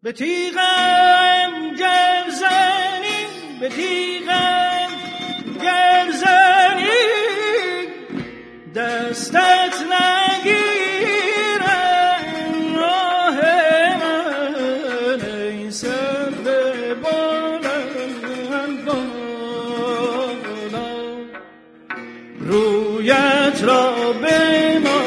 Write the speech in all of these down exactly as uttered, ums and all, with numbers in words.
به تیغم گرزنی به تیغم گرزنی دستت نگیرم آه من ای سرو بلند بالا رویت را به ما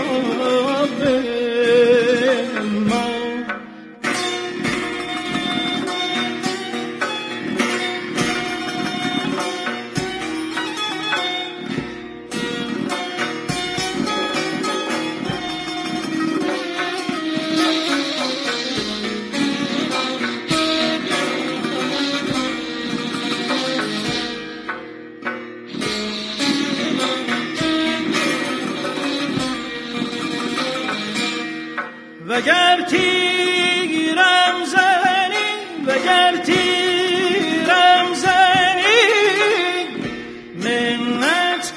وگر تیرم زنی وگر تیرم زنی منت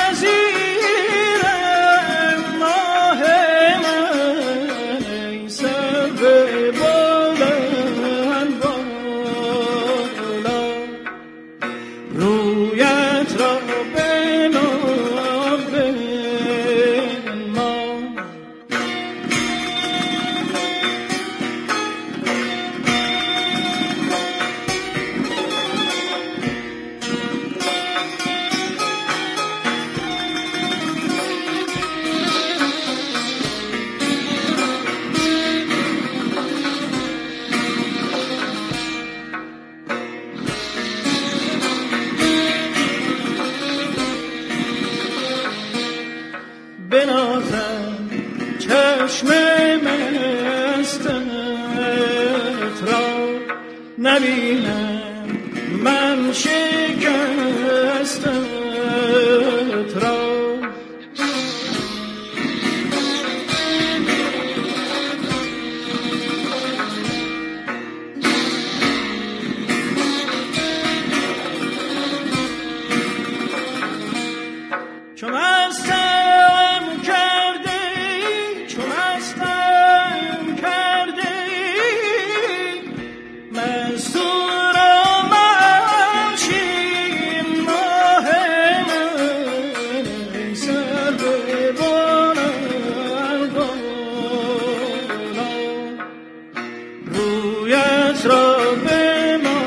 پذیرم ماه من ای سرو بلند بالا رویت را به ما بنازم چشم مستت را نبینم من شکستت را چون مستم کرده چون مستم کرده مستور و منشین ماه من ای سرو بلند بالا رویت را به ما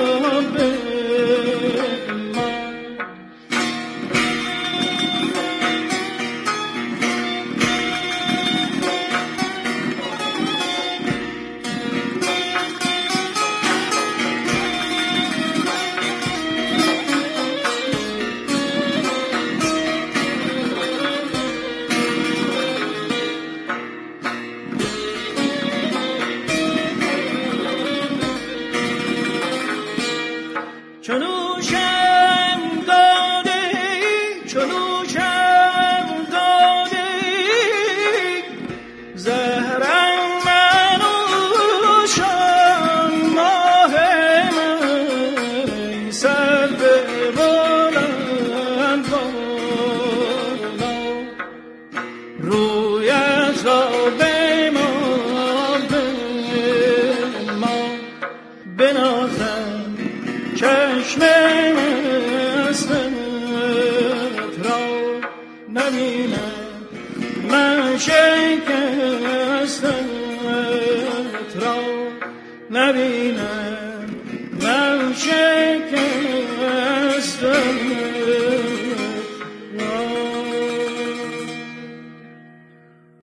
چنوشم داده چنوشم داده زهرم منوشان ماه من ای سرو بلند بالا رویت را به ما بنازم چشم مستت را نبینم من شکستت را نبینم من شکستت